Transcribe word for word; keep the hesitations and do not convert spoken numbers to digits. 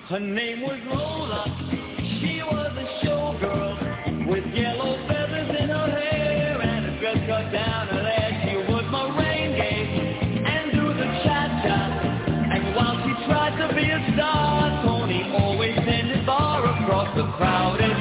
Her name was Lola. She was a showgirl with yellow feathers in her hair and a dress cut down her leg. She would merengue and do the cha-cha. And while she tried to be a star, Tony always sent his bar across the crowded